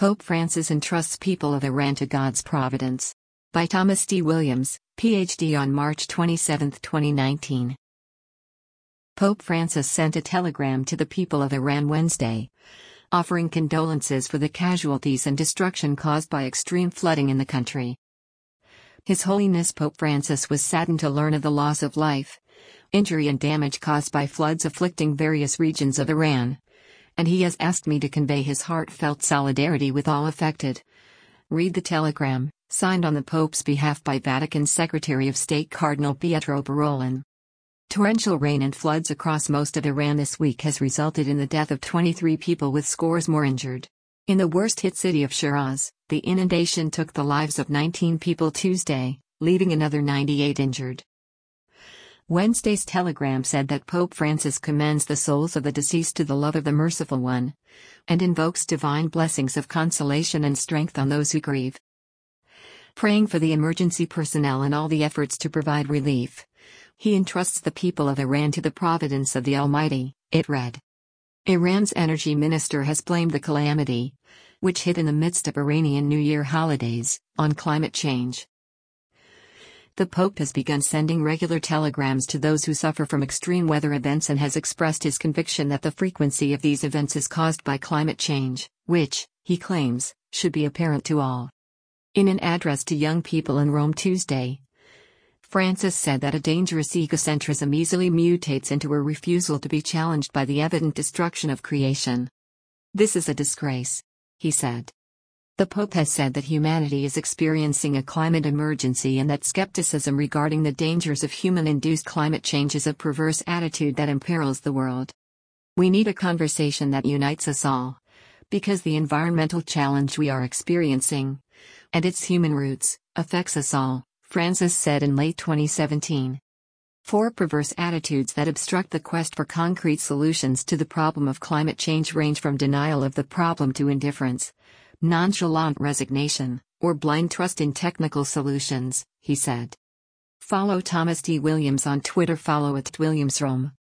Pope Francis entrusts people of Iran to God's providence. By Thomas D. Williams, Ph.D. on March 27, 2019. Pope Francis sent a telegram to the people of Iran Wednesday, offering condolences for the casualties and destruction caused by extreme flooding in the country. His Holiness Pope Francis was saddened to learn of the loss of life, injury and damage caused by floods afflicting various regions of Iran, and he has asked me to convey his heartfelt solidarity with all affected. Read the telegram, signed on the Pope's behalf by Vatican Secretary of State Cardinal Pietro Parolin. Torrential rain and floods across most of Iran this week has resulted in the death of 23 people with scores more injured. In the worst-hit city of Shiraz, the inundation took the lives of 19 people Tuesday, leaving another 98 injured. Wednesday's telegram said that Pope Francis commends the souls of the deceased to the love of the Merciful One, and invokes divine blessings of consolation and strength on those who grieve. Praying for the emergency personnel and all the efforts to provide relief, he entrusts the people of Iran to the providence of the Almighty, it read. Iran's energy minister has blamed the calamity, which hit in the midst of Iranian New Year holidays, on climate change. The Pope has begun sending regular telegrams to those who suffer from extreme weather events and has expressed his conviction that the frequency of these events is caused by climate change, which, he claims, should be apparent to all. In an address to young people in Rome Tuesday, Francis said that a dangerous egocentrism easily mutates into a refusal to be challenged by the evident destruction of creation. This is a disgrace, he said. The Pope has said that humanity is experiencing a climate emergency and that skepticism regarding the dangers of human-induced climate change is a perverse attitude that imperils the world. We need a conversation that unites us all, because the environmental challenge we are experiencing, and its human roots, affects us all, Francis said in late 2017. 4 perverse attitudes that obstruct the quest for concrete solutions to the problem of climate change range from denial of the problem to indifference, nonchalant resignation, or blind trust in technical solutions, he said. Follow Thomas D. Williams on Twitter. Follow @WilliamsRome.